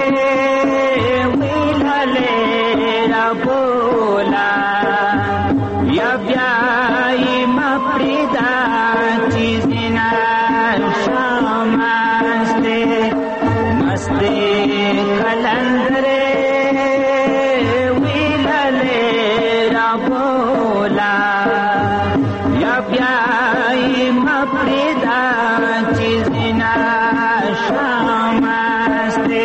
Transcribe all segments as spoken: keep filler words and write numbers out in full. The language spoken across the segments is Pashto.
ویللې را بولا یا بیاي مپریدا چیزنا شامسته مسته کلندره ویللې را بولا یا بیاي مپریدا چیزنا شامسته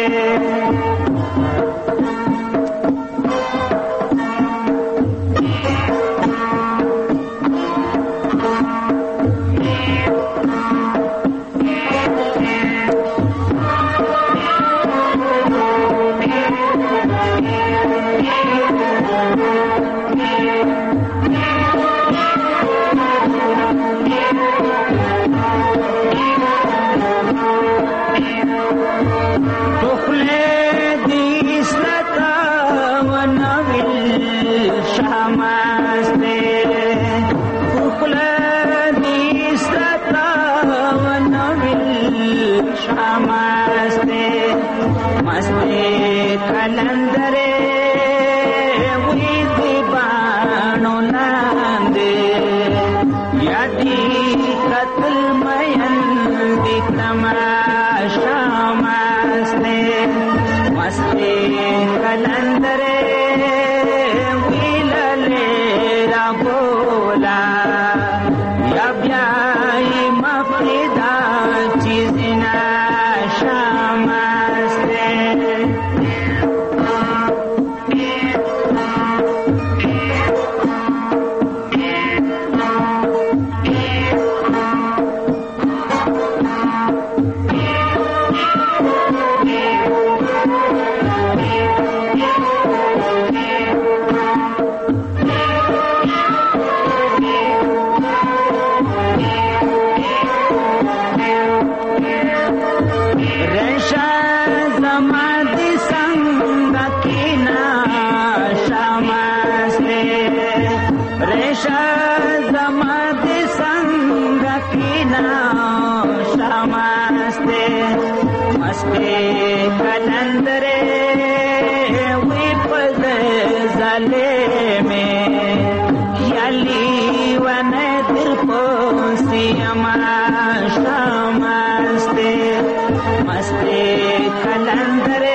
कलंदरे हुई दीवानो नांदे यादी कत्ल मयन दी तमाशा मस्ते मस्ते कलंदरे हुई लले रा बोला या ब्याई मफिदा चीजना शामस्ते कलंदरे विपद जले में याली वन दिल पोसी अमाशा मस्ते मस्ते कलंदरे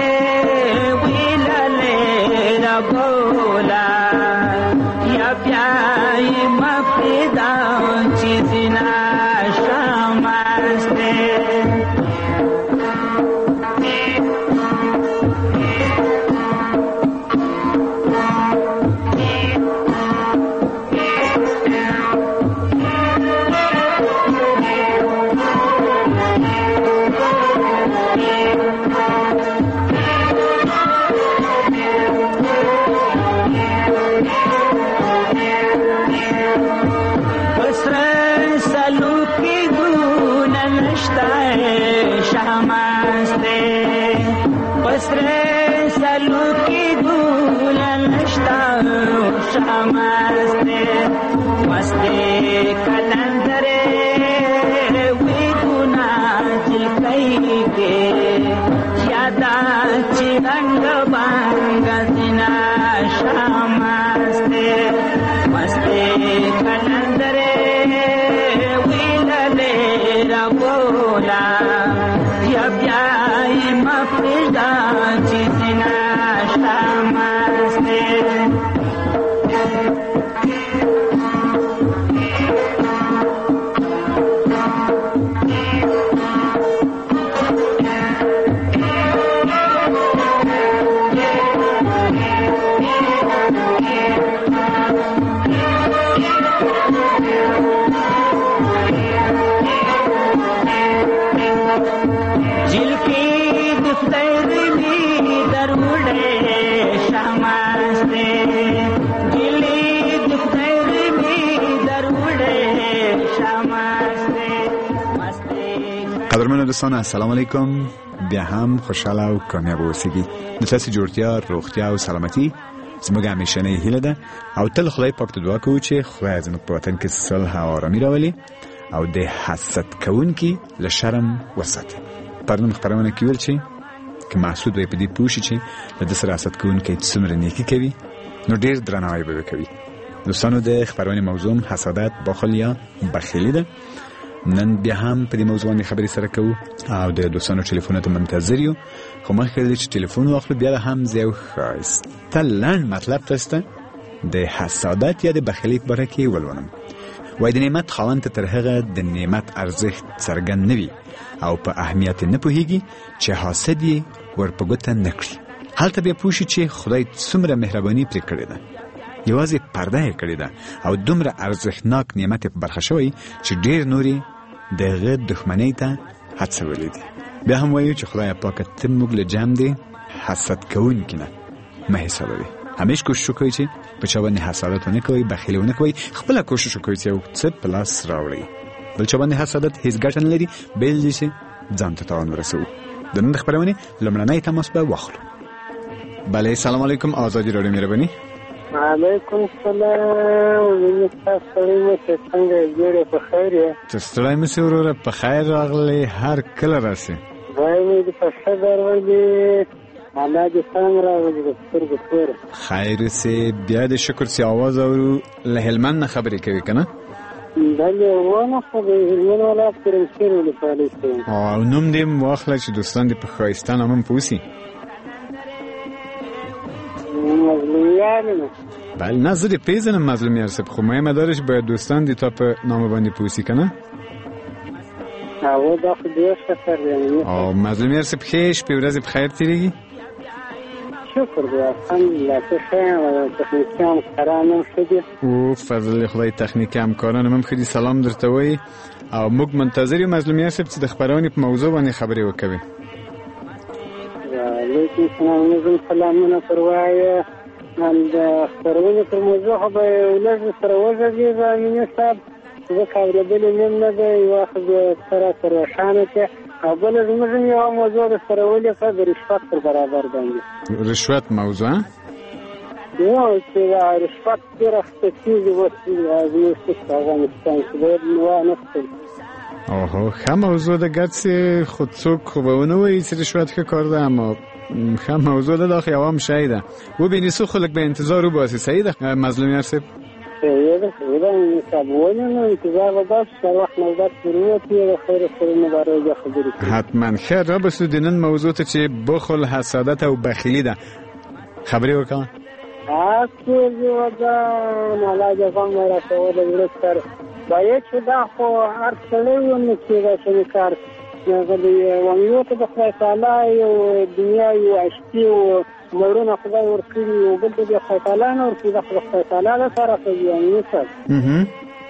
विलले रबोला या प्याई मफिदा चीजना शामस्ते मस्ते मस्ते कलंदरे वी गुना चिलकई के यादा चिरंग बांग सिना शामस्ते मस्ते कलंदरे वी लले रबोला या ब्याई मफिदा चिजना शामस्ते قدرمن دوستان السلام علیکم. بیا هم خوشحاله او کامیاب اوسئ. د تاسو جوړتیا، روغتیا او سلامتی زموږ همیشنۍ هیله ده او تل خدای پاک ته دعا کوو چې خدای زموږ په وطن کې صلح او آرامي راولي او د حسد کوونکي له شرم وساتي. پرون خبرونه کې ویل چې که محسود وي په دې پوه شي چې د ده سره حسد کوونکی څومره نیکي کوي نو ډېر درناوی به کوي. دوستانو د خپرونې موضوع حسادت بخل یا بخیلی ده. نن بیا هم په دې موضوع باندې خبرې سره کوو او د دوستانو ټلیفونونو ته منتظر یو. خو مخکې له دې چې ټلیفون واخلو بیا هم زه یو ښایسته لنډ مطلب تاسو ته د حسادت یا د بخیلۍ په باره کې ولولم. وایي د نعمت خاوند ته تر هغه د نعمت ارزښت څرګند نه وي او په اهمیت نه پوهیږي چې حاسد یې ور په ګوته نه کړي. هلته بیا پوه شي چې خدای څومره مهرباني پرې کړې ده، یوازې پرده یې کړې ده او دومره ارزښتناک نعمت یې په برخه شوی چې ډېر نورې د هغه دښمنۍ ته هڅولې دي. بیا هم وایو چې خدای پاکه ته موږ له جمع د حسد کوونکي نه مه حسابوي. همیش کوشش وکړئ چې په چا باندې حسادت ونه کوئ، بخیلي ونه کوئ. خپله کوشش وکړئ چې یو څه په لاس راوړئ. بل چا باندې حسادت هیڅ ګټه نه لري بېل دې چې ځان ته تاوان ورسوو. د نن د خپرونې لومړنی تماس به واخلو. بله، سلام علیکم. آزادي راډیو مهرباني. علیکم السلام. زه تاسو سره یم چې څنګه جوړې په خیر یې؟ ته ستړی مه سې وروره، په خیر راغلی، هر کله راسې. خدای مې دې په ښه درولي، الله دې سم راولي د سترګو توره. خیر سې، بیا د شکر سې آواز اورو. له هلمند نه خبرې کوي که نه؟ بلې ونه خو د هلمند ولایت کرمسیر ولسوالۍ کې یم. او نوم دې م واخله چې دوستان دې په ښایسته نامه م پوسي. مظلومیار یم. بله، نه زه دې پېژنم مظلومیار صاحب، خو مهمه داره چې باید دوستان دې تا په نامه باندې پوسي که نه؟ هغه دا خو ډېر ښه کار دی. او مظلومیار صاحب ښې شپې ورځې په خیر تېرېږي؟ شکر دی الحمدلله ته ښه یم او تخنیکي همکاران هم ښه دي. او فضل خدای، تخنیکي همکاران هم ښه دي، سلام درته وایي. او موږ منتظر یو مظلومیار صاحب چې د خپرونې په موضوع باندې خبرې وکوي. وعلیکم السلام. نظم سلامونه پر وایه. د خپرونې پر موضوع خو به یو لږ سره وغږېږه امیني صاحب، ځکه اورېدلې مې نه دی، یوه خو بیا سره سره روښانه کړې او بله زموږ هم یوه موضوع در سره ولیکه د رشوت پر برابر باندې. رشوت موضوع؟ یو چې دا رشوت ډېر اخیستل کېږي اوس زموږ په افغانستان کې باید وانه خپل. اوهو، ښه موضوع ده. ګرڅې خو څوک خو به ونه وایي چې رشوت ښه کار ده، اما ښه موضوع ده. دا خو یوه هم شی ده. وبینې څو خلک به انتظار وباسي. صحیح ده مظلومیار صاحب؟ صحیح ده، صحیح ده صاحب. ولې نه انتظار به باسو، هر وخت نوبت پرې ووتي د خیر خورونو باره بیا خبرې کوي. حتما. ښه رابسو د نن موضوع ته چې بخل، حسادت او بخیلي ده. خبرې وکړه. اصل جوادان الله جزام را شو د ورستر باید چې دا خو هر څلې ونه کېږي چې کار غوډي وایو ته د خدای تعالی یو دنیا یو اشتی او مړونه خدای ورکړي او بل د خدای تعالی نور چې د خدای تعالی له طرفه یې نشته. اها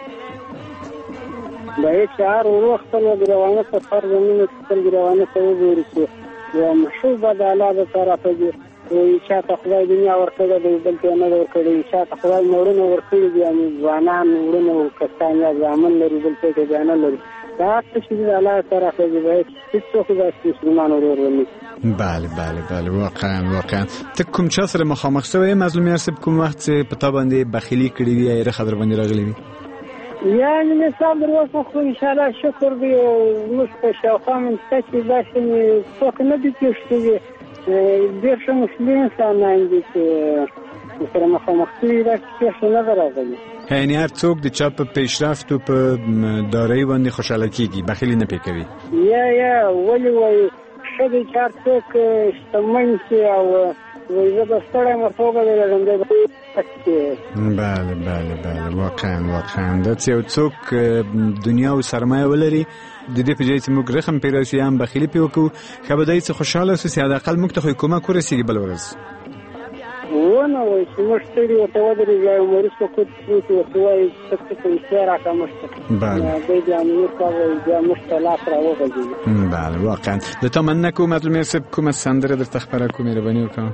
باید چې هر وخت له روانه سفر زمینه خپل روانه ته وګوري چې یو مشوبه د الله له طرفه دی او چې تا خدای دنیا ورکړه د بل ته نه ورکړي، چې تا خدای مړونه ورکړي دي، یعنی ځوانان مړونه او کسان یا ځامن لري بل څه کې ځان لري. دا څه چې د الله طرفه دی باید هیڅ څوک د مسلمان ورور ونی. بله بله بله، واقعا واقعا. ته کوم چا سره مخامخ شوی مظلومیار صاحب؟ کوم وخت په تا باندې بخیلی کړی وي یا خبر باندې راغلی وي؟ یعنی مثال در واسه خو ان شاء الله شکر دی موږ په شاوخوا من څه داسې څوک نه دي کېشتي ډېر ښه مسلمان انسانان دي چې سره مخامخ شوي دا څه نه ده راغلي. یعنې هر څوک د چا په پیشرفت او په دارایي باندې خوشحاله کېږي، بخیلي نه پرې کوي. یا یا ولې وایي ښه دی چې هر څوک شتمن شي او وایي زه به ستړی مرتوبه لرم دی. بله بله بله، واقعا واقعا. دا چې یو څوک دنیا او سرمایه ولري د دې په ځای چې موږ رقم پرې راسي هم بخیلي پرې وکړو، ښه به دی چې خوشحاله اوسو چې حداقل موږ ته خو کومک ورسېږي بله ورځ. ونه وایي چې موږ ستړي ورته ودرېږي او مریض په کوټ پروت ورته وایي څه څه پیسې راکړه موږ ته، دی بیا امنیت ته وایي بیا موږ ته لاس راوغځېږي. بله واقعا. د تا مننه کوم مظلومیار صاحب. کومه سندره درته خپره کړو؟ مهرباني وکړه.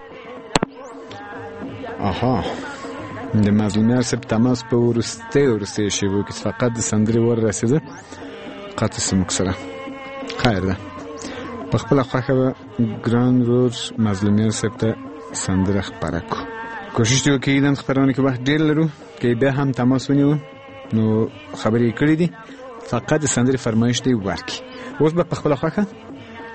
آها، د مظلومیار صاحب تماس په وروستۍ وروستۍ شېبو کې فقط د سندرې ور رسېده. قطع سموږ سره خیر ده. په خپله خوښه به ګران ورور مظلومیار صاحب ته سندره خپره کړو. کوشش دې وکړئ نن خپرونه کې وخت ډېر لرو، که بیا هم تماس ونیو نو خبرې یې کړې دي، فقط د سندرې فرمایش دې ورکړي. اوس به په خپله خوښه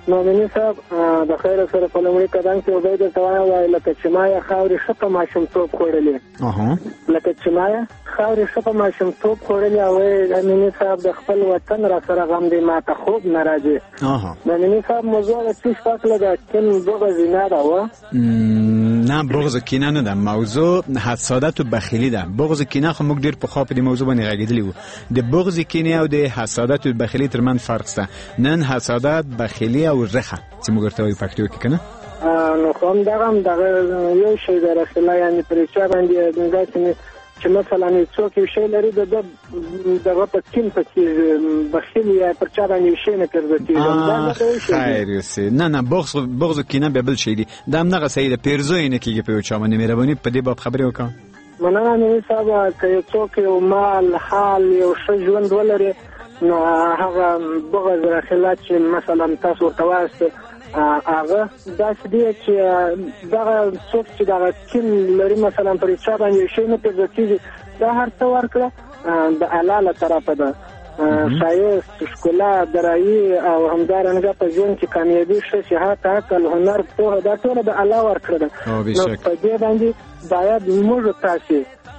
نومیني صاحب د خیر سره په لومړي قدم کې وبای د توانه وای لکه چې ما یې خاورې ښه په ماشومتوب خوړلې لکه چې ما یې خاورې ښه په ماشومتوب خوړلې او نومیني صاحب د خپل وطن را سره غم دی ما ته خوب نه راځي. نومیني صاحب موضوع د څه شکله د کین بغض نه ده و نه بغض کینه نه ده، موضوع حسادت و بخیلی ده. بغض کینه خو موږ ډیر په خوا په دې موضوع باندې غږیدلی وو. د بغض کینه او د حسادت و بخیلی ترمن فرق شته. نن حسادت بخیلی او رخه چې موږ ورته وایو پښتو کې کنه نو خو هم دغه هم دغه یو شی د رسله یعنی پر چا باندې داسې چې مثلا څوک یو شی لري د دغه په کین پکې بخیل یا پر چا باندې شی نه کوي دا خیر یوسي نه نه بغض بغض کینه به بل شی دی دا هم نه سید پیرزوی نه کیږي په چا باندې مهرباني په دې باب خبرې وکړه. مننه مې صاحب که څوک یو مال حال یو ښه ژوند ولري نو هغه بغض رخلات چې مثلا تاسو ورته وایاست هغه داسې دی چې دغه څوک چې دغه کین لري مثلا پر چا باندې شی نه پیژني دا هر څه ورکړه د الله له طرفه ده. ښایست ښکلا درایي او همدارنګه په ژوند کې کامیابي ښه صحت عقل هنر پوهه دا ټوله د الله ورکړه ده. نو په دې باندې باید موږ تاسې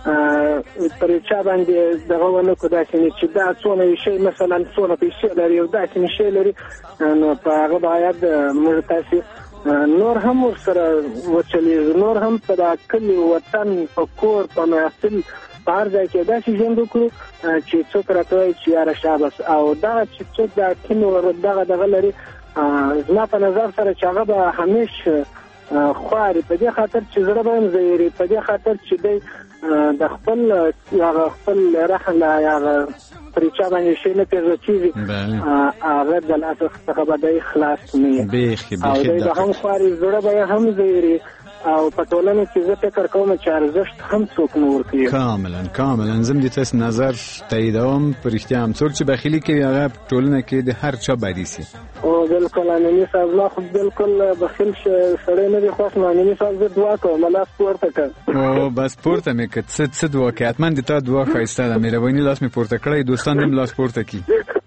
پر چا باندې دغه ونه کو داسې نه چې دا څونه شی مثلا څونه پیسې لري او داسې شی لري نو په هغه باید موږ تاسې نور هم ورسره وچلیږو، نور هم په دا کلي وطن په کور په محفل په هر ځای کې داسې ژوند وکړو چې څوک راته وایي چې یاره شابس او دغه چې څوک دا کین دغه دغه لري زما په نظر سره چې هغه به همیشه خواري په دې خاطر چې زړه به هم زیري په دې خاطر چې دی د خپل هغه خپل رحم هغه پر چا باندې شي نه پیژني هغه د لاس څخه به دی خلاص نه بیخي او دی به هم خواري زړه به هم زیري او په ټولنه کې زه فکر کوم چې ارزښت هم څوک نه ورکوي. کاملا کاملا زم دې تاسو نظر تاییدوم پر احتیا هم څوک چې بخیلی کوي هغه په ټولنه کې د هر چا بدی سي. او بالکل انني صاحب ما خو بالکل بخیل سره نه دی خوښ نه انني صاحب زه دعا کوم الله پورته کړ او بس پورته مې کړ څه څه دعا کوي اتمن دې ته دعا خایسته ده مهرباني لاس مې پورته کړی دوستان دې لاس پورته کړي.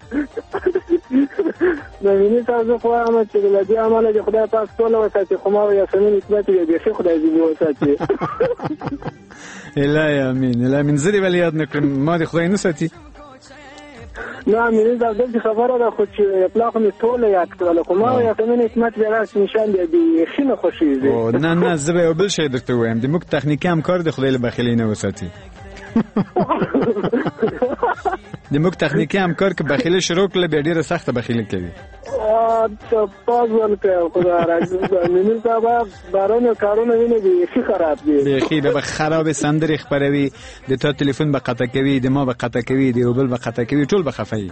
نومیني صاحب خو هغه چې د دې عمله د خدای پاک ټول وساتي خو ما یا سمین اثبات یې دې خدای دې وساتي. الهي امين الهي من زری ولی یاد نکړم ما دې خدای نه ساتي. نه مې دا د خبره ده خو چې خپل خو ټول یاد کړل خو ما یا سمین اثبات یې راس نشان دې خینه خوشي دي. او نه نه زه بل شي درته وایم د موږ تخنیکی همکار د خدای له بخیلی نه وساتي. د موږ تخنیکی همکار که بخیلی شروع کړل بیا ډیره سخته بخیلی کوي. ا پازول کې خدا راځي مینه صاحب بارونه کارونه ویني دي شي خراب دي بخی به خراب سندري خبروي د تا ټلیفون به قطع کوي د ما به قطع کوي د بل به قطع کوي ټول به خفای.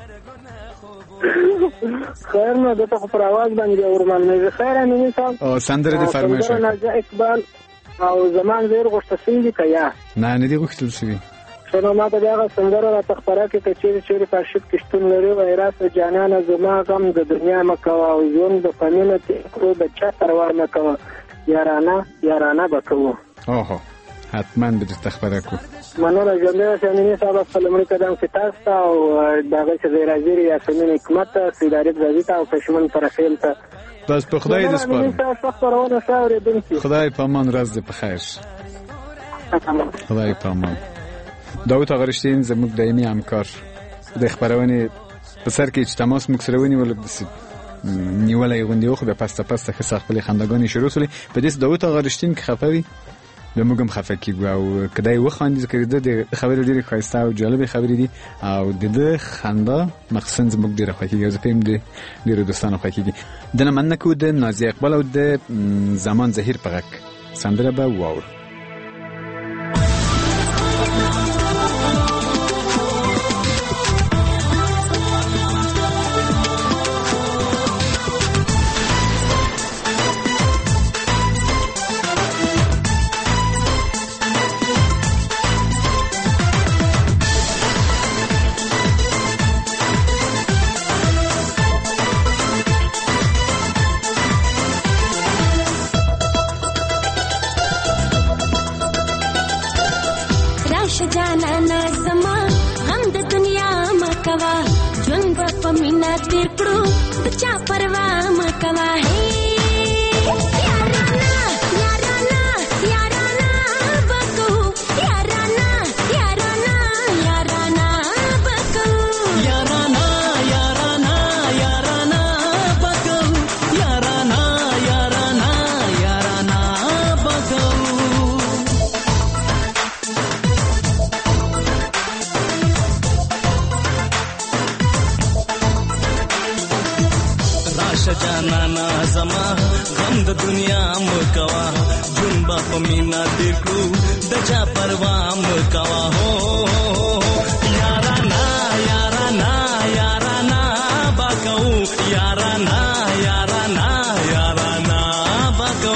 خیر نه دته پر आवाज باندې اورمن نه خیر نه صاحب او سندره دي فرمایش اقبال او زمان زیر غوښته سي کیا نه نه دي غوښتل شي نو ما ته هغه سندره را تخبره کې چې چیرې په شپ کې شتون لري وایرس جانانه زما غم د دنیا مکوا او ژوند د فنونه ته کړو د چا پروا نه کوه یارانه یارانه بکوه. اوه حتما به تخبره کو منوره جمله ثانیه صاحب سلام قدم کې تاسو او دغه چې راځي یا سمین حکمت سیدارت زادی ته او پښمن پرخیل ته بس په خدای دې سپارم. خدای په امان راز دې په خیر. خدای په امان. داوود آغرشتین زموږ دایمي همکار د خبرونه په سر کې چې تماس موږ سره ونیول د نیولای غونډې خو به پسته پسته خسته خپل خندګانی شروع سولې په دې داوود آغرشتین کې خفوي به موږ هم خفه کیږو او کدی وخاندې کړي د خبرې ډېرې ښایسته او جالبې خبرې دي او د خندا مخصوصا زموږ ډېره خوښیږي زه پېم دي ډېر دوستانو خوښیږي د مننه کو د نازي اقبال او د زمان زهیر پغک سندره به واور. مینا تیر کړو د چا پروا مکوا جانانا زما غم د دنیا مکوا جون با پمینا دیکھو دچا پروا مکوا ہو یارانا یارانا یارانا باکو یارانا یارانا یارانا باکو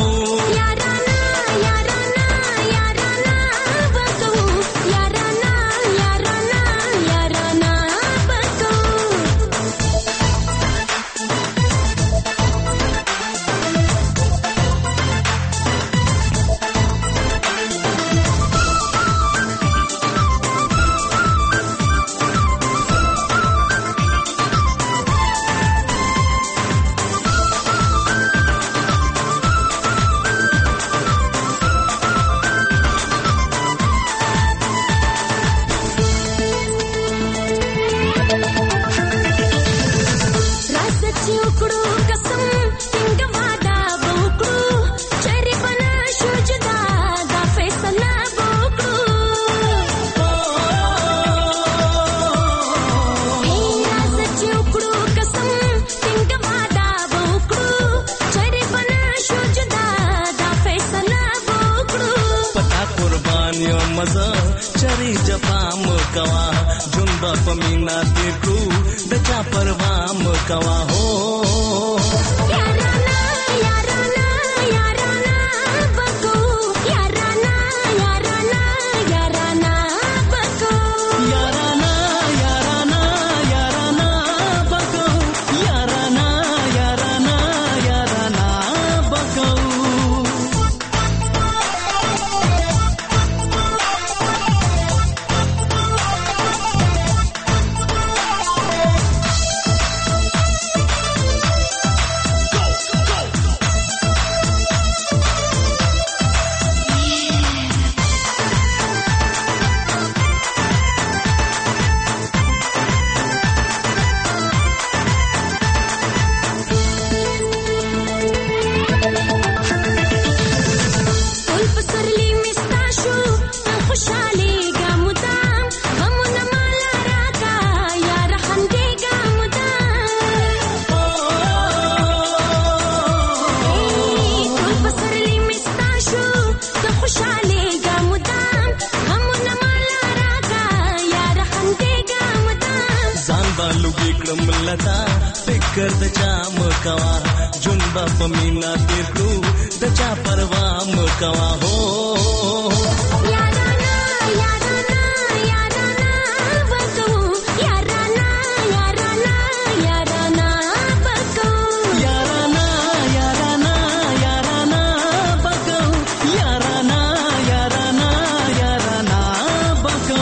मजा चरी जपाम कवा जुंबा पमीना देखू दचा परवाम कवा हो याराना याराना याराना बको याराना याराना याराना बको याराना याराना याराना बको याराना याराना याराना बको लता फिकर दचा मकवा जुनबा पमीना देखू दचा परवा मकवा हो याराना याराना याराना बको याराना याराना याराना बको याराना याराना याराना बको याराना याराना याराना बको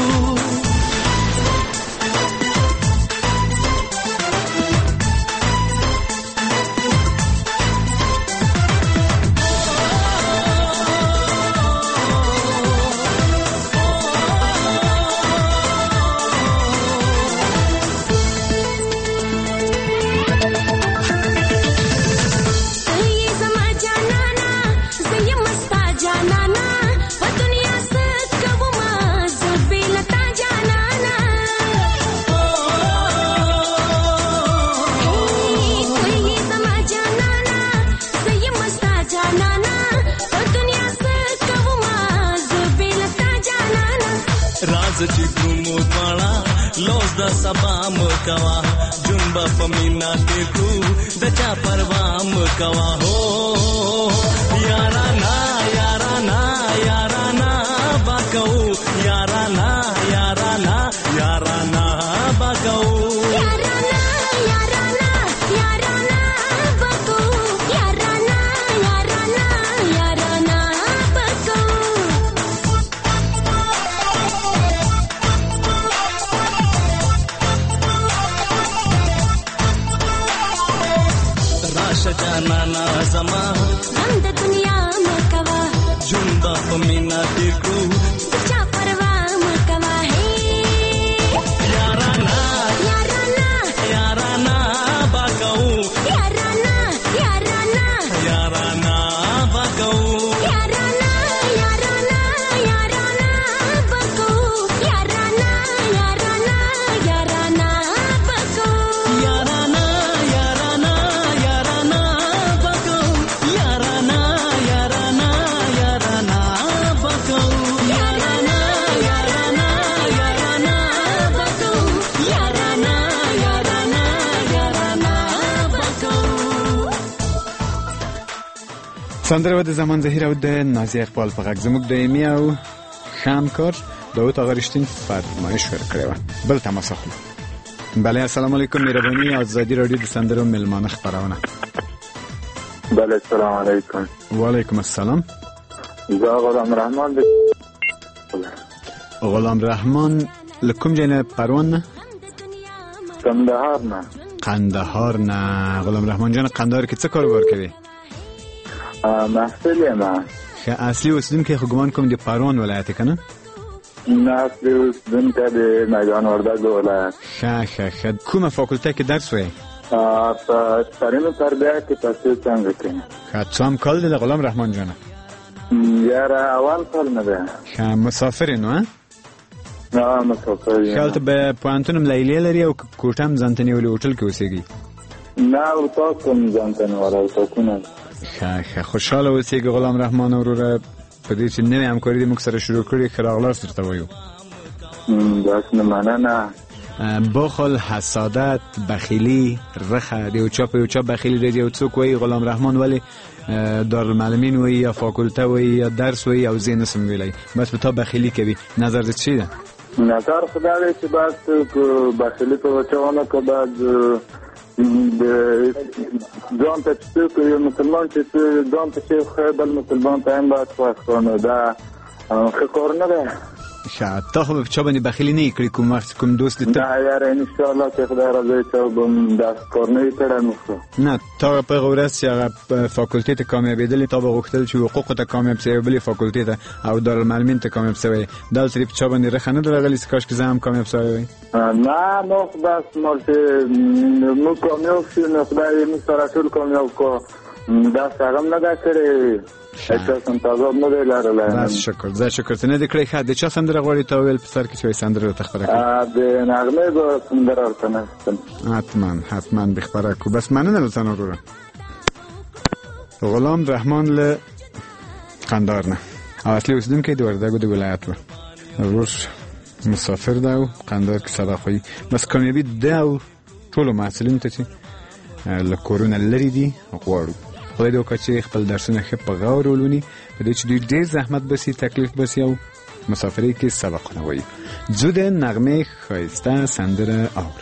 राज चिकू मोतवाड़ा लौस दा सबाम कवा जुनबा पमीना देखू दचा परवाम कवा हो याराना याराना याराना बाकौ याराना याराना याराना बाकौ याराना याराना याराना बाकौ याराना याराना याराना बाकौ जाना ना जमा हम द दुनिया سندره د زمان زهیر او د نازي اقبال په غږ زموږ د ایمی او خامکار داود آقا رشتین فرمایش ورکړی و. بل تماس اخلو. بله السلام علیکم. مهربانی آزادی رادیو د سندرو ملمانه خبرونه. بله السلام علیکم. و علیکم السلام. زه غلام رحمان د غلام رحمان لکم جنه پروان نه؟ قندهار نه. قندهار نه. غلام رحمان جان قندهار کې څه کاروبار کوي؟ محصل یم. خ اصلي اوسیدونکي خو ګمان کوم د پروان ولایت کنه؟ نه اصلي اوسیدونکي د میدان وردګ ولایت. ښه ښه ښه. کومه فاکولته کې درس وایي؟ په ترینو تربیه کې تحصیل څنګه کوي؟ ښه څوم کال دی د غلام رحمان جان؟ یاره اول کال نه ده. ښه مسافر نو ها؟ نه مسافر یم. خالته به پوهنتون لیلیه لري او کوټه هم ځان ته نیولې هوټل کې اوسېږي؟ نه اتاق کوم ځان ته نیولی اتاقونه. ښه ښه خوشحاله اوسېږي غلام رحمان وروره په دې چې نوې همکاري دې موږ سره شروع کړې. ښه راغلاست درته وایو. بس نه مننه. بخل، حسادت، بخیلی، رخه د یو چا په یو چا بخیلی دی. یو څوک وایي غلام رحمان ولی دارالمعلمین وایي یا فاکولته وایي یا درس وایي او زه نسم ویلی، بس په تا بخیلی کوي. نظر دې چی ده؟ نظر خدا دی چې باید بخیلی په بچه‌ونه که باید ځان ته چې څوک یو مسلمان چې ځان ته چې ښه بل مسلمان ته هم باید خوښ کړو، نو دا ښه کار نه دی. ښه تا خو په چا باندې بخیلي نه کړې کوم وخت کوم دوست دې؟ نه یاره انشاءالله چې خدای راځي چا به داسې کار نه وي کړی نو ښه. نه تا په هغه ورځ چې هغه فاکولتې ته کامیابېدلې تا به غوښتل چې حقوقو ته کامیاب سوی بلې فاکولتې ته او دارالمعلمین ته کامیاب سوی، دلته دې په چا باندې رخه نه ده راغلې چې کاشکې زه هم کامیاب سوی وای؟ نه نو بس مال چې موږ کامیاب شو نو خدای موږ سره ټول کامیاب کړو، داسې هغه هم نه ده کړې. هیڅ هم تضاد نه دی لرلی. بس شکر زه شکر ته نه دې کړی. ښه د چا سندره غواړې تا ویل په سر کې چې وایي سندره راته خپره کړي؟ د نغمې به سندره ورته نستم. حتما حتما به خپره کړو. بس مننه له تنه وروره. غلام رحمان له قندهار نه او اصلي اوسېدونکی د وردګو د ولایت و. ورور مسافر ده او قندهار کې سبق وایي. بس کامیابي ده او ټولو محصلینو ته چې له کورونه لرې دي غواړو خدای دې وکړي چې خپل درسونه ښه په غور ولولي، په دې چې دوی ډېر زحمت بسي، تکلیف بسي او مسافرۍ کې سبقونه وایي. ځو د نغمې ښایسته سندره اورو.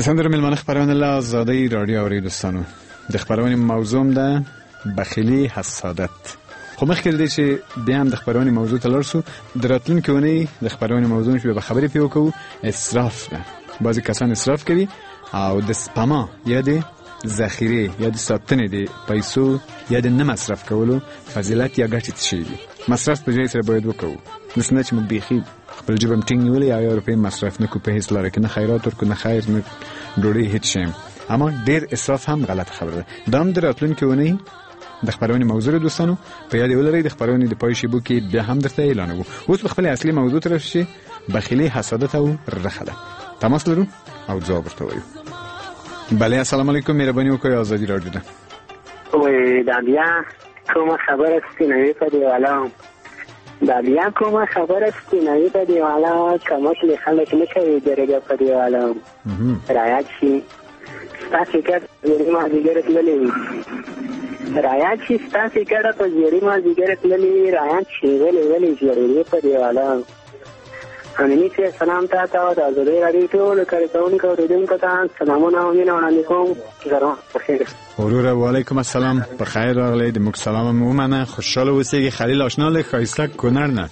سندره ملمانه خبرونه له آزادۍ رادیو اوري دوستانو د خبرونه موضوع ده بخیلی حسادت. خو مخکې دې چې بیا هم د خبرونه موضوع ته لرسو دراتلونکو ونی د خبرونه موضوع چې به خبرې پیو کو اسراف ده. بعضی کسان اسراف کوي او د سپما یا د ذخیره یا د ساتنې د پیسو یا د نه مصرف کولو فضیلت یا ګټه شي. مصرف په ځای سره باید وکړو. نسنه چې مبيخي خپل جيبم ټینګ نیولې یا یو روپۍ مصرف نه کو په هیڅ لاره کې نه خیرات ورکو نه خیر نه ډوډۍ هیڅ شي. اما ډیر اسراف هم غلط خبره ده. دام دراتلونکو ونی د خبرونه موضوع دوستانو په یاد ولرئ. د خبرونه د پای شی بو کې بیا هم درته اعلان وو. اوس په خپل اصلي موضوع تر شي بخیلی حسادت او رخله. تماس لرو او ځواب ورته وایو. بله السلام علیکم مهرباني وکړئ آزادي رادیو ده. وای دا بیا کومه خبره سپینوي په دیواله دا بیا کومه خبره سپینوي په دیواله کمک خلک نه کوي درګه په دیواله رايات شي تاسو کړه ما دیګر تللې رايات شي تاسو کړه په جری ما دیګر تللې رايات شي ولې ولې جری په دیواله امنی سے سلام تا تا دا زړه راډیو ټول کارکون کو ردم کتا سلامونه او مینه وړاندې کوم زرو بخیر. ورور وعلیکم السلام په خیر راغلی. د موږ سلام مو منه خوشاله اوسئ. خلیل آشنا له خایسته کنر نه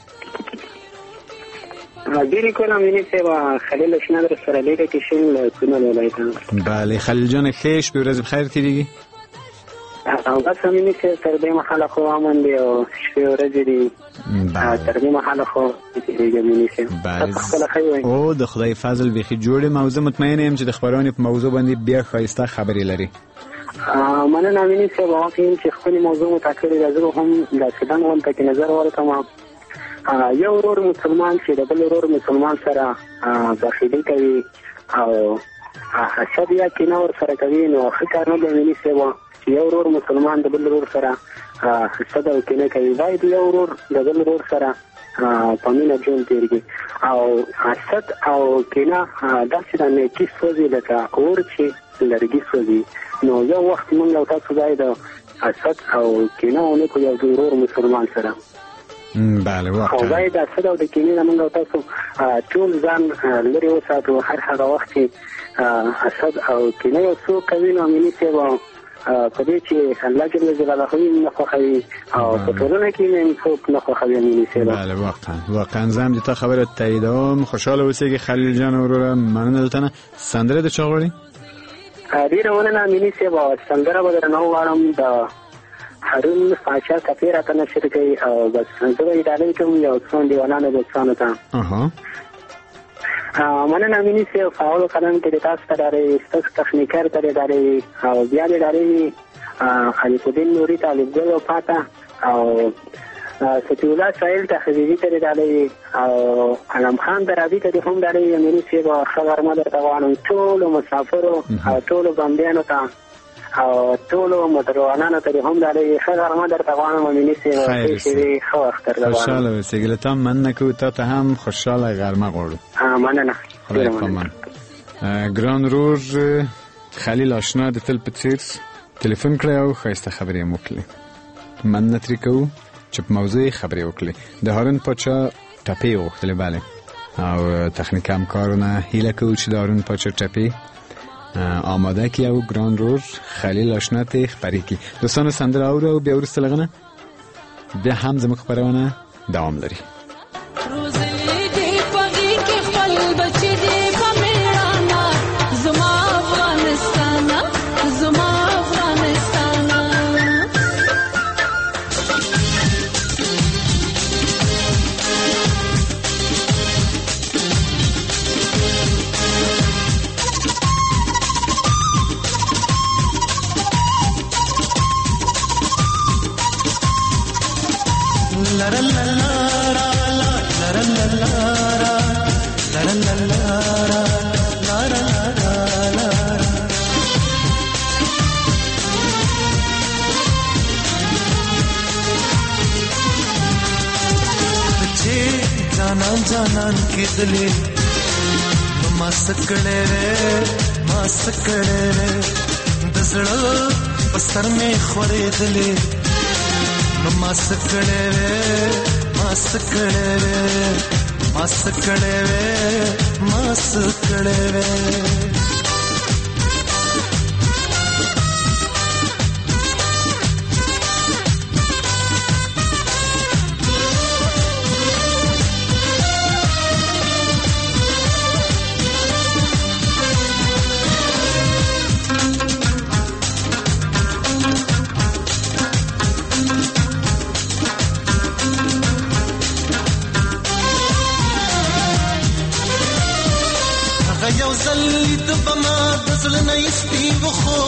ډیری کوم امنی سے خلیل آشنا در سره لیکه کې شین له کنر ولایت. بله خلیل جان خیش به ورځ بخیر تیریږي. او بس امنی سے تر دې محله خو امن دی او شپه ورځ دی تر دې محله خو تیریږي امنی سے. بله او د خدای فضل بخي جوړه موضوع مطمئن یم چې د خبرونه په موضوع باندې بیا خایسته خبرې لري. مننه امنی سے واقعي چې خپل موضوع متأکد راځو هم د سودان ول ته نظر ورکوم. یو ورور مسلمان چې د بل ورور مسلمان سره بخیلی کوي او حسد یا کینه ور سره کوي نو خکار نه دی امنی سے یو ورور مسلمان د بل ورور سره حسد او کینه کوي. باید یو ورور د بل ورور سره پامینه جون تیرږي او حسد او کینه داسې د نیکی سوزي لکه اور چې لرګي سوزي. نو یو وخت مونږ او تاسو باید حسد او کینه ونه کو یو ورور مسلمان سره. بله واقعا او باید حسد او د کینې مونږ او تاسو ټول ځان لري وساتو. هر هغه وخت حسد او کینه یو څوک کوي نو مینې سیوا په دې چې الله جل جلاله نه خوښوي او په ټولنه کې نه څوک نه خوښوي مینې سیوا. بله واقعا واقعا زم دې ته خبره تاییدوم. خوشاله اوسئ خلیل جان وروره. مننه دلته. سندره د چا غواړي؟ ډیره مننه مینې سیوا. سندره به درنه وغواړم د هارون پاشا کپیرا ته نشر کوي او بس زه به ډالۍ کوم یو څو دیوانانو دوستانو ته. اها مننه مینې سیوا. فعال قدم کې تاسو ته ډارې ستاسو تخنیکر ته ډارې او بیا دې ډارې خلیق الدین نوري طالب ګل او پاتا او ستی الله سایل ته خدیجه ته ډارې او علم خان درابي ته هم ډارې مینې سیوا. خبر ما درته وانم ټول مسافرو او ټول بندیانو ته او ټول موټروانانو ته هم ډارې خبر ما درته وانم مینې سیوا. چې خو اختر دا خوشاله اوسئ. ګلتام مننه کو ته ته هم خوشاله غرمه غوړو. مننه. خدای پامان. ګران رور خلیل آشنا د تل په څیر ټلیفون کړی او خایسته خبرې مو کړې. مننه ترې کوو چې په موضوع خبرې وکړي. د هارون پاچا ټپې وغوښتلې بله او تخنیک همکارونه هیله کوو چې د هارون پاچا ټپې آماده کړي او ګران رور خلیل آشنا ته خبرې کړي. دوستانو سندره اورو او بیا وروسته لغنه بیا هم زموږ خبرونه دوام لري. جانان جانان کې دلې ما سکړې ما سکړې د زړه پسر مې خورې دلې ما سکړې ما سکړې ما سکړې ما سکړې یو ځل د بما د زړه نه ایستي وخو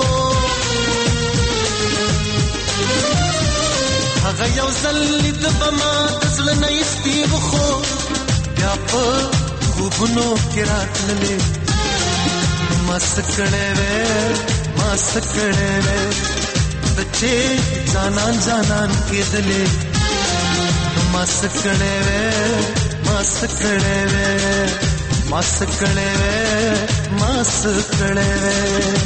هغه یو ځل د بما د زړه نه ایستي وخو بیا په خوبونو کې راتللې مست کړې وې مست کړې وې بچې جانان جانان کېدلې مست کړې وې مست کړې وې مست کړې وې مست کړې وې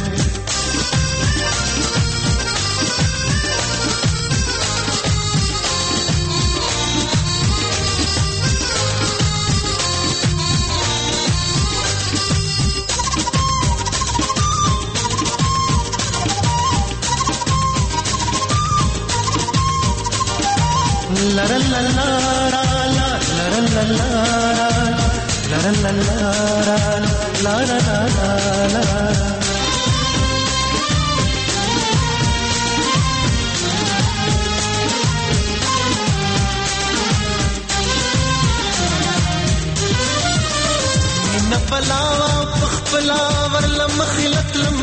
la la la la la la la la la la la la la la la la من بلاوا بخبلا ورلم خلتلم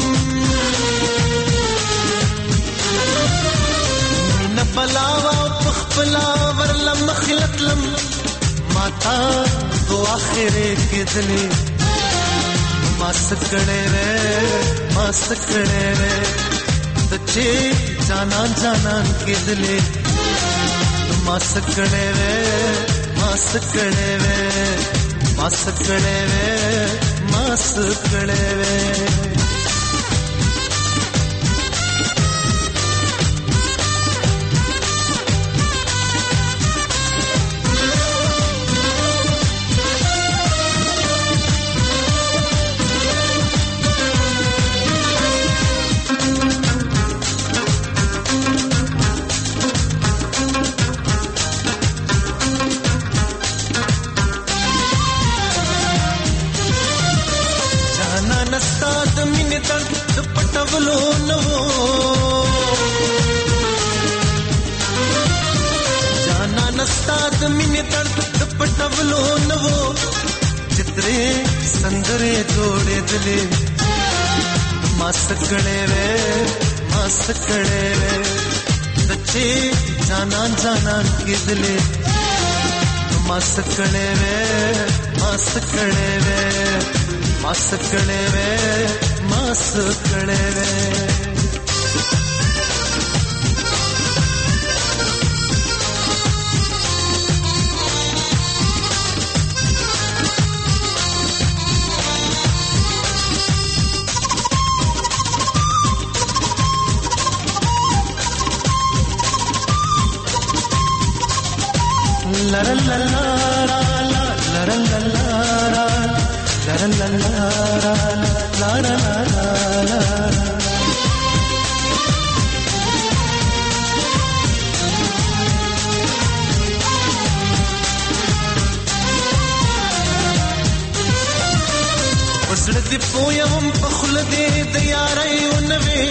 من بلاوا بخبلا ورلم خلتلم ماتا دو آخرے کدلی مست کڑے رے مست کڑے رے تچے جانان جانان کدلی مست کڑے رے مست کڑے رے مست کڑے رے مست کڑے رے जाना नस्ताद मिने दर्द पटवलो नवो चित्रे संदरे जोड़े दिले मस्त कड़े रे मस्त कड़े रे सच्चे जाना जाना के दिले मस्त कड़े रे मस्त कड़े रे मस्त कड़े रे मस्त कड़े रे la la la la la la la la la la la la la la la وسړ دې پویم په خل دې د یارۍ ونوي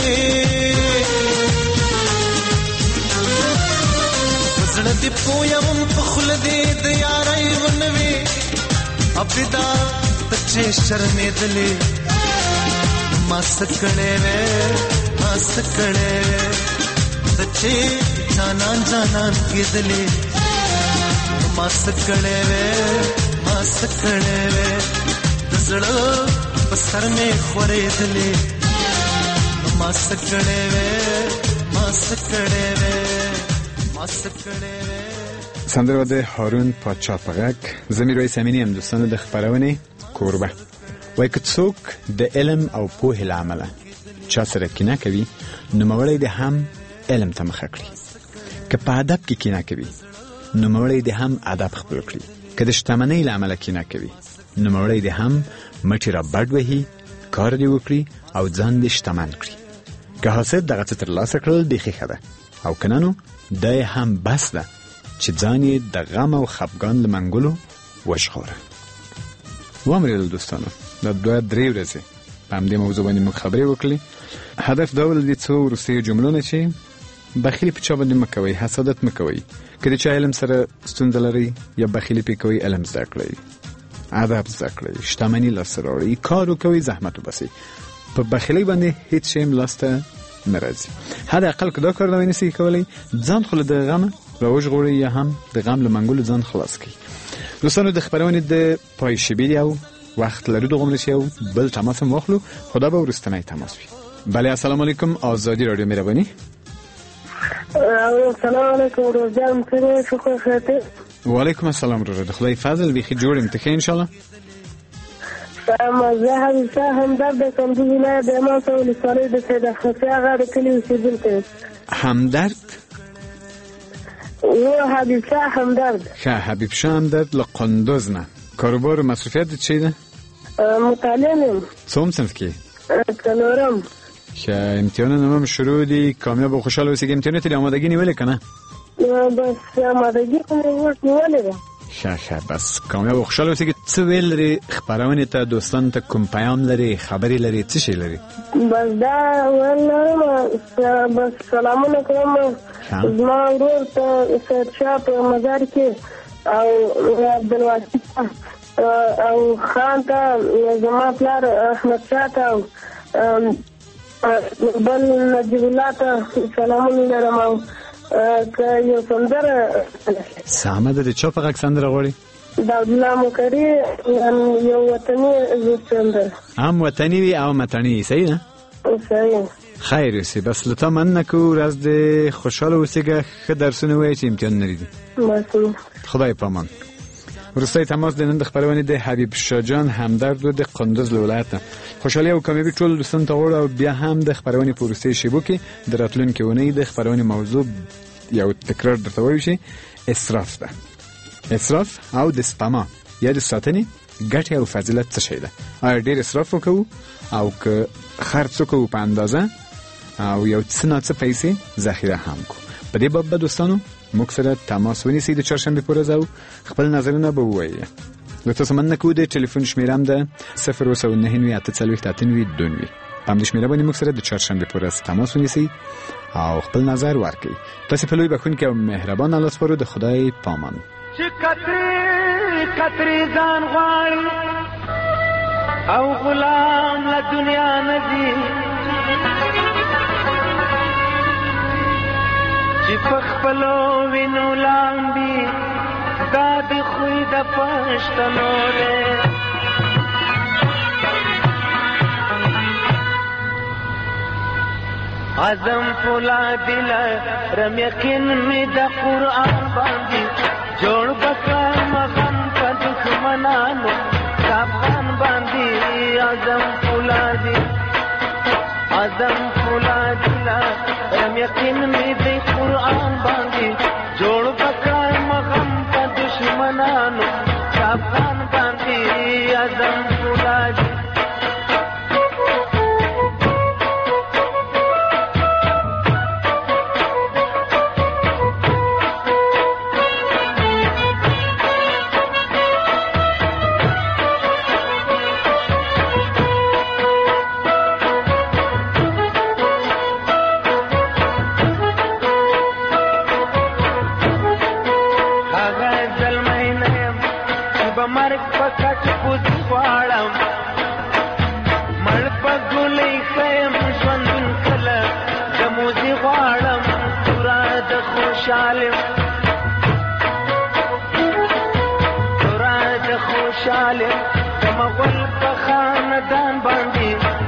وسړ دې پویم په خل دې د یارۍ ونوي ابدا بچے شرمې دلې مست کړې وې مست کړې وې بچے جانان جانان کې دلې مست کړې وې مست کړې وې زړه پسر مې خورې دلې مست کړې وې مست کړې وې مست کړې وې سندرواده هارون پادشاه‌پغک زمیر رئیس امینی هم دوستان د خبرونه کوربه وای که څوک د علم او پوهې له امله چا سره کینه کوي نو موړی د هم علم ته مخه کړي که په ادب کې کینه کوي نو موړی د هم ادب خپل کړي که د شتمنۍ له امله کینه کوي نو موړی د هم مټې را بډ وهي کار دې وکړي او ځان دې شتمن کړي که حاصل دغه څه ترلاسه کړل دې ښه ده او که نه نو دا یې هم بس ده چې ځان یې د غم او خفګان له منګولو وژغوره. وامریدل دوستانو دا دوه درې ورځې په همدې موضوع باندې موږ خبرې وکړلې. هدف دا ول دي څو وروستیو جملو نه چې بخیلي په چا باندې مه کوئ، حسادت مه کوئ. که د چا علم سره ستونزه لرئ یا بخیلي پې کوئ علم زده کړئ. ادب زده کړئ، شتمني لاسته راوړئ، کار وکوئ، زحمت وباسئ. په بخیلۍ باندې هیڅ شی هم لاسته نه راځي. حد اقل که دا کار نه نشئ کولی، ځان خو له د غمه راوژغورئ یا هم د غم له منګولو ځان خلاص کړئ. دوستانو، د خپرونې د پای شیبې یو وخت لرو دوغم رسی او بل تماس هم واخلو. خدا به ورستنی تماس وي. بله، السلام علیکم. آزادی رادیو مهربانی. السلام علیکم. روزان څنګه شکر خاطر. وعلیکم السلام. روزه د خدای فضل بیخي جوړم ته ان شاء الله. ما زه حبیبه همدرد د کندوز ولایت د امام صاحب ولسوالۍ د سید احمد شاه غاړه کلي اوسېدونکی. همدرد و حبیب شاه همدرد. ښه، حبیب شاه همدرد له قندوز نه. کاروبار و مصروفیت د چی ده؟ مطالعه یم. څوم صنف کې؟ څلورم. ښه، امتحانونه هم شروع دي. کامیاب او خوشحاله اوسئ. امتحانات ته آمادګي نیولې که نه؟ بس آمادګي خو مې اوس نیولې ده. ښه ښه، بس کامیاب او خوشحاله اوسئ. څه ویل لري خپرونې ته؟ دوستانو ته کوم پیام لري؟ خبرې لري؟ څه شی لري؟ بس دا ویل لرم، بس سلامونه کوم زما ورور ته سید شاه په مزار کې او عبدالواسي او خان ته، زما پلار احمد شاه ته او بل نجیب الله ته سلامونه لرم. او که یو سندره سمه ده. د چا په غږ سندره غواړي؟ د عبدالله مکري یو وطني سندره. هم وطني وي او متني وي. صحیح ده؟ صحیح. خیر اوسئ. بس له تا مننه کوو. ورځ دې خوشحاله اوسېږه. ښه درسونه ووایه چې امتحان نه لري. بس خدای پامان. وروستی تماس د نن د خپرونې د حبیب شاه جان همدرد و د قندوز له ولایت نه. خوشحالي او کامیابي ټولو دوستانو ته غواړو. او بیا هم د خپرونې په وروستیو شیبو کې د راتلونکې اونۍ د خپرونې موضوع یو تکرار درته وایو چې اسراف ده. اسراف او د سپما یا د ساتنې ګټې او فضیلت څه شی ده؟ آیا ډېر اسراف وکړو او که خرڅ وکړو په اندازه او یو څه ناڅه پیسې ذخیره هم کړو؟ په دې باب به دوستانو موږ سره تماس ونیسئ د چهارشنبې په ورځ او خپل نظرونه به ووایئ. له تاسو مننه کوو. د ټلیفون شمېره هم ده صفر اوه سوه نهه نوي اته څلوېښت اته نوي دوه نوي. په همدې شمېره باندې موږ سره د چهارشنبې په ورځ تماس ونیسئ او خپل نظر ورکړئ. تاسې په لوی بښونکي او مهربان الله سپارو. د خدای پامان. چې کترې کترې ځان غواړي او غلام له دنیا نه ځي، چې په خپلو وینو لامبي، دا د خوی د پښتنو دی. عزم فولادي لرم یقین می د قرآن باندې، جوړ بکړه مغم په دښمنانو د افغان باندې. عزم فولادي عزم فولادي لرم یقین می د قرآن باندې، جوړ بکړه مغم په دښمنانو د افغان باندې. عزم فولادي مرګ په کټ کوزي غواړم، مړ په ګولۍ خیم ژوندون کله د موزي غواړم. تورا د خوشحالم تورا د خوشحالم د مغول په خاندان باندې،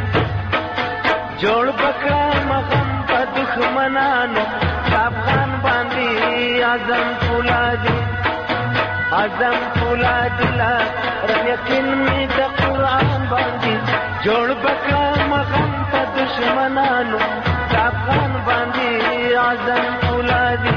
جوړ بکړه مغم په دښمنانو د افغان باندې. عزم فولادي عزم فولادي لرم یقین می د قرآن باندې، جوړ بکړه مغم په دښمنانو د افغان باندې. عزم فولادي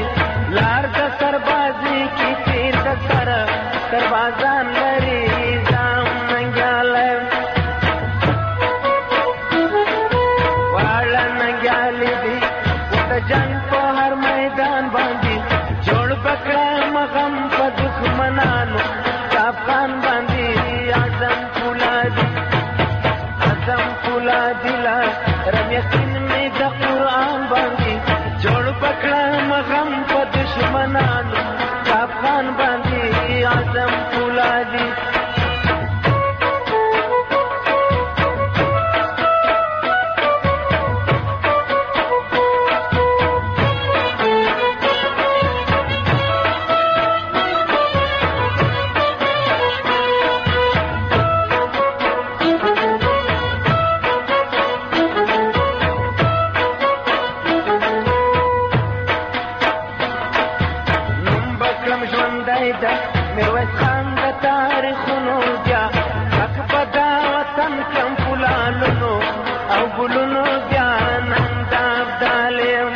سربازان لري تاریخونو بیا حق بدا وطن کم فلانونو او ګلونو بیا نن دا ابدالیم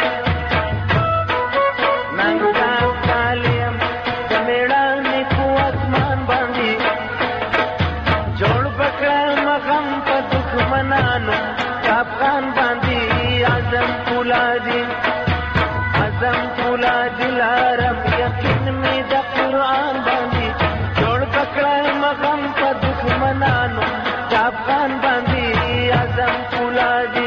نن دا ابدالیم د میړانې په اسمان باندې جوړ بکړه مغم په دښمنانو د افغان باندې اعظم فولادي اعظم فولادي لارم یقین مې د قرآن باندې جوړ بکړه مغم په دښمنانو د افغان باندې اعظم فولادي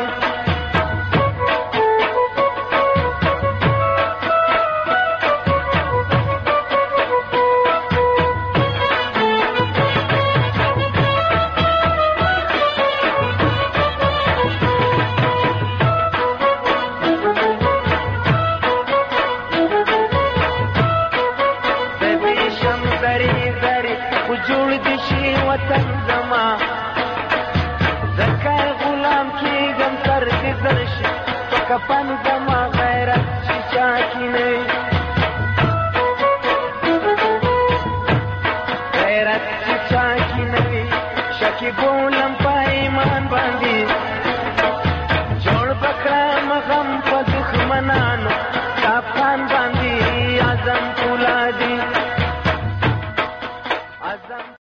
جوړ دي شي وطن زما زکه غلام کېږم تر دې درشي په کفن زما غیرت چې چا کې نه غیرت چې چا کې نه شکیب ولم په ایمان باندې جوړ بکړه مغم په دښمنانو د افغان باندې اعظم فولادي